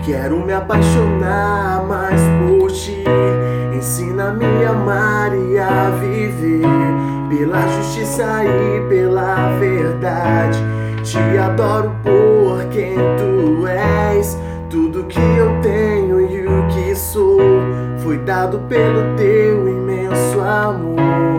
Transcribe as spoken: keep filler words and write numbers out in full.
Quero me apaixonar mais por ti. Ensina-me a amar e a viver pela justiça e pela verdade. Te adoro por quem tu és. Tudo que eu tenho e o que sou foi dado pelo teu imenso amor.